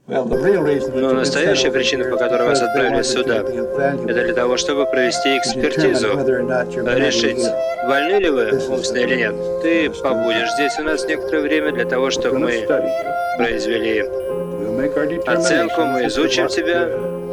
Но настоящая причина, по которой вас отправили сюда, это для того, чтобы провести экспертизу, решить, больны ли вы умственно или нет. Ты побудешь здесь у нас некоторое время для того, чтобы мы произвели оценку, мы изучим тебя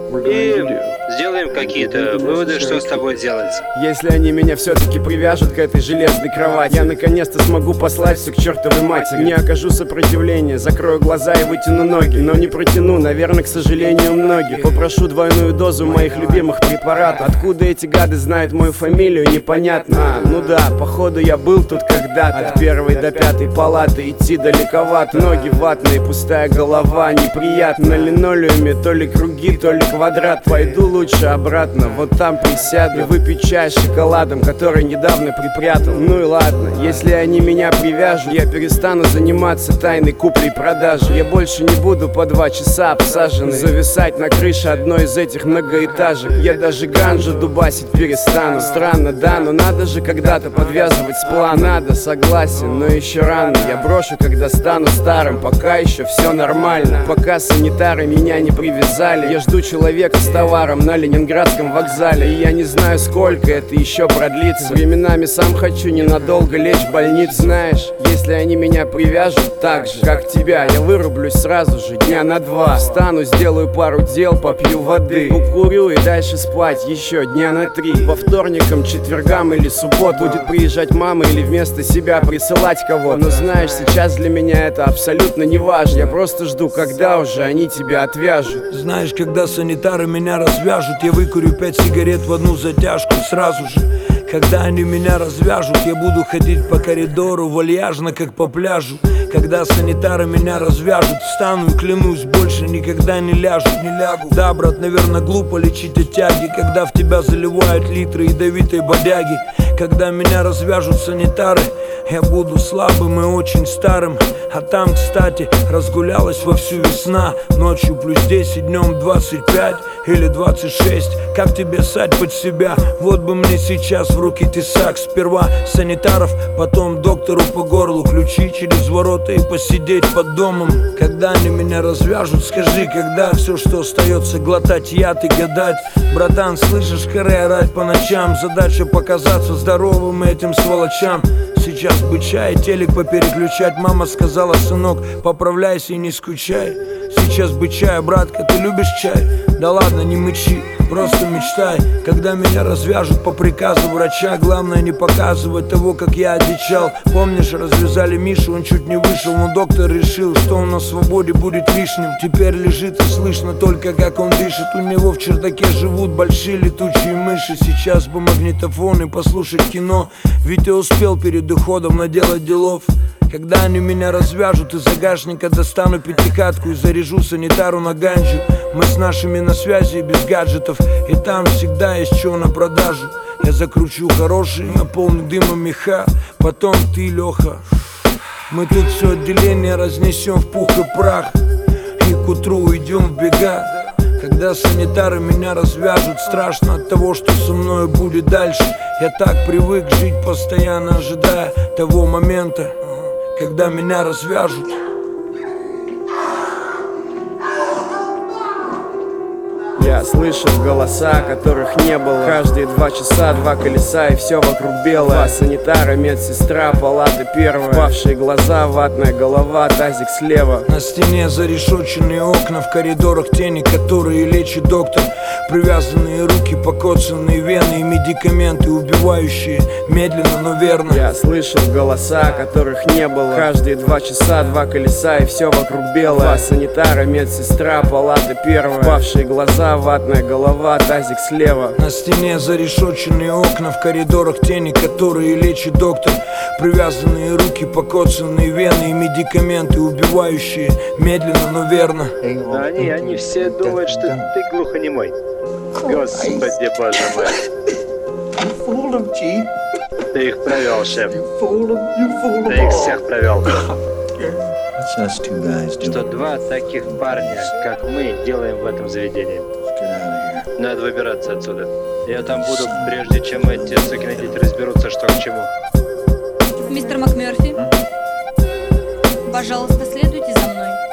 и сделаем какие-то выводы, что с тобой делать. Если они меня все-таки привяжут к этой железной кровати, я наконец-то смогу послать все к чертовой матери. Не окажу сопротивления, закрою глаза и вытяну ноги. Но не протяну, наверное, к сожалению, многих. Попрошу двойную дозу моих любимых препаратов. Откуда эти гады знают мою фамилию, непонятно. Ну да, походу я был тут когда-то. От первой до пятой палаты идти далековато. Ноги ватные, пустая голова, неприятно. На линолеуме то ли круги, то ли квадрат. Пойду лучше обратно, вот там присяду и выпью чай с шоколадом, который недавно припрятал. Ну и ладно, если они меня привяжут, я перестану заниматься тайной куплей-продажей. Я больше не буду по 2 часа обсаженный зависать на крыше одной из этих многоэтажек. Я даже ганжу дубасить перестану. Странно, да, но надо же когда-то подвязывать с планом. Надо, согласен, но еще рано. Я брошу, когда стану старым, пока еще все нормально. Пока санитары меня не привязали, я жду человека с товаром на Ленинградском вокзале. И я не знаю, сколько это еще продлится. Временами сам хочу ненадолго лечь в больницу. Знаешь, если они меня привяжут так же, как тебя, я вырублюсь сразу же дня на 2. Встану, сделаю пару дел, попью воды, укурю и дальше спать еще дня на 3. По вторникам, четвергам или суббот будет приезжать мама или вместо себя присылать кого-то. Но знаешь, сейчас для меня это абсолютно не важно. Я просто жду, когда уже они тебя отвяжут. Знаешь, когда санитары меня развяжут, я выкурю 5 сигарет в одну затяжку сразу же. Когда они меня развяжут, я буду ходить по коридору вальяжно, как по пляжу. Когда санитары меня развяжут, встану и клянусь, больше никогда не ляжут, не лягу. Да, брат, наверное, глупо лечить от тяги, когда в тебя заливают литры ядовитой бодяги. Когда меня развяжут санитары, я буду слабым и очень старым. А там, кстати, разгулялась вовсю весна. Ночью плюс 10, днем 25 или 26. Как тебе ссать под себя? Вот бы мне сейчас в руки тесак. Сперва санитаров, потом доктору по горлу. Ключи через ворота и посидеть под домом. Когда они меня развяжут, скажи, когда все, что остается, глотать яд и гадать. Братан, слышишь, хоры орать по ночам. Задача показаться здоровым этим сволочам. Сейчас бы чай, телек попереключать. Мама сказала, сынок, поправляйся и не скучай. Сейчас бы чай, братка, ты любишь чай? Да ладно, не мычи, просто мечтай. Когда меня развяжут по приказу врача, главное не показывать того, как я одичал. Помнишь, развязали Мишу, он чуть не вышел, но доктор решил, что он на свободе будет лишним. Теперь лежит и слышно только, как он дышит. У него в чердаке живут большие летучие мыши. Сейчас бы магнитофон и послушать кино, ведь я успел перед уходом наделать делов. Когда они меня развяжут, из загашника достану пятикатку и заряжу санитару на ганджу. Мы с нашими на связи и без гаджетов, и там всегда есть что на продажу. Я закручу хороший, наполню дымом меха, потом ты, Леха. Мы тут все отделение разнесем в пух и прах, и к утру уйдем в бега. Когда санитары меня развяжут, страшно от того, что со мной будет дальше. Я так привык жить, постоянно ожидая того момента, когда меня развяжут. Я слышал голоса, которых не было. Каждые 2 часа 2 колеса и все вокруг белое. 2 санитара, медсестра, палата первая. Впавшие глаза, ватная голова, тазик слева. На стене зарешоченные окна, в коридорах тени, которые лечит доктор. Привязанные руки, покоцанные вены и медикаменты, убивающие медленно, но верно. Я слышал голоса, которых не было. Каждые 2 часа 2 колеса и все вокруг белое. 2 санитара, медсестра, палата первая. Впавшие глаза, ватная голова, тазик слева. На стене зарешоченные окна, в коридорах тени, которые лечит доктор. Привязанные руки, покоцанные вены и медикаменты, убивающие медленно, но верно. Они все думают, что ты глухонемой. Господи, боже мой. Ты их провел, шеф. Ты их всех провел. Что 2 таких парня, как мы, делаем в этом заведении. Надо выбираться отсюда. Я там буду, прежде чем эти сукины дети разберутся, что к чему. Мистер МакМёрфи, пожалуйста, следуйте за мной.